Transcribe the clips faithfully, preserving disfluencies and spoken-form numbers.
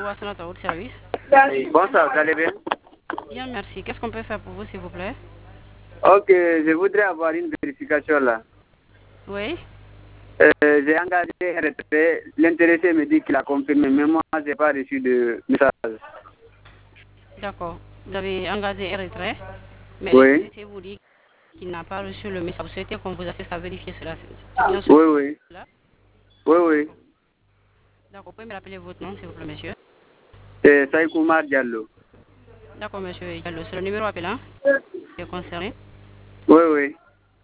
Wassanata, votre service. Bonsoir, vous allez bien? Bien, merci. Qu'est-ce qu'on peut faire pour vous, s'il vous plaît? Ok, je voudrais avoir une vérification là. Oui. Euh, j'ai engagé un retrait. L'intéressé me dit qu'il a confirmé, mais moi, je n'ai pas reçu de message. D'accord. Vous avez engagé un retrait, mais Oui. l'intéressé vous dit qu'il n'a pas reçu le message. Vous souhaitez qu'on vous assiste à vérifier cela? C'est bien sûr. Oui, oui. Cela? Oui, oui. D'accord. Vous pouvez me rappeler votre nom, s'il vous plaît, monsieur? C'est Saïkoumar Diallo. D'accord, monsieur Diallo. C'est le numéro appelant qui est concerné? Oui, oui.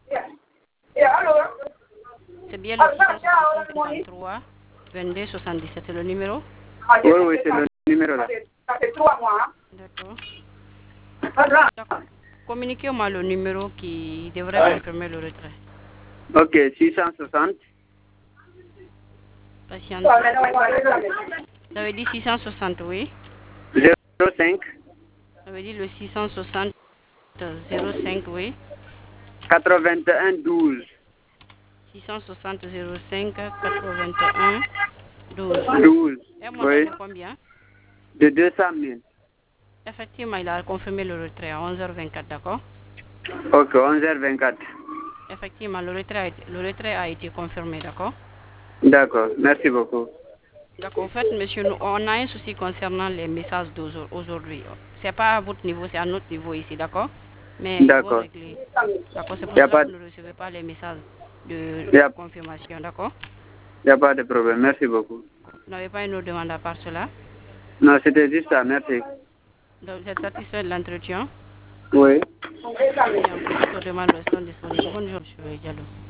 C'est bien le six cent soixante-six cinquante-trois vingt-deux soixante-dix-sept. C'est le numéro? Oui, oui, c'est le numéro là. D'accord. D'accord. Communiquez-moi le numéro qui devrait confirmer le retrait. Ok, six cent soixante. Patiente. Vous avez dit six cent soixante, oui. zéro cinq. Vous avez dit le six cent soixante zéro cinq, oui. quatre-vingt-un douze. six cent soixante zéro cinq quatre-vingt-un douze. douze. Et montant Oui. de combien? De deux cent mille. Effectivement, il a confirmé le retrait à onze heures vingt-quatre, d'accord? Ok, onze heures vingt-quatre. Effectivement, le retrait a été, le retrait a été confirmé, d'accord? D'accord, merci beaucoup. D'accord. En fait, monsieur, nous, on a un souci concernant les messages d'aujourd'hui. Ce n'est pas à votre niveau, c'est à notre niveau ici, d'accord? Mais il faut D'accord. régler. D'accord, c'est pour Il n'y a, cela pas... que vous ne recevez pas les messages de y a... confirmation, d'accord? y a pas de problème, merci beaucoup. Vous n'avez pas une autre demande à part cela? Non, c'était juste ça, merci. Donc, vous êtes satisfait de l'entretien? Oui. Bien, pour toute demande, restons disponibles. Bonne journée, monsieur Diallo.